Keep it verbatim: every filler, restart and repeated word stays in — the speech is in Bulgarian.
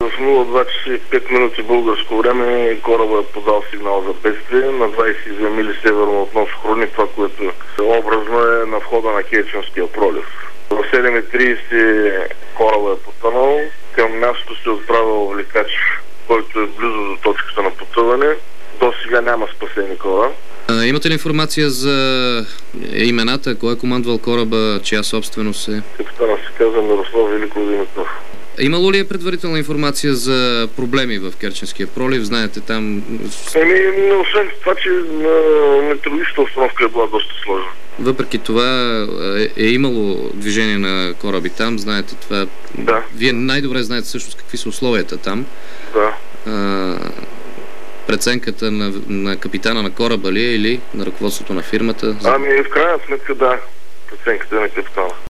в нула два часа и пет минути българско време кораба е подал сигнал за бедствие на двадесет и две мили северно от нос Хрони, това, което образно е на входа на Керченския пролив. В седем и тридесет кораба е потънал. Към мястото се отправил влекач, който е близо до точката на потъване. До сега няма спасени хора. А, имате ли информация за имената? Кой е командвал кораба, чия собственост е? Капитана се казва Мирослав Великов Димитров. Имало ли е предварителна информация за проблеми в Керченския пролив? Знаете там... Еми, освен това, че метеорологичната обстановка е била доста сложна. Въпреки това е, е имало движение на кораби там, знаете това. Да. Вие най-добре знаете всъщност какви са условията там. Да. А, преценката на, на капитана на кораба ли е или на ръководството на фирмата? Ами, в крайна сметка да, преценката е на капитана.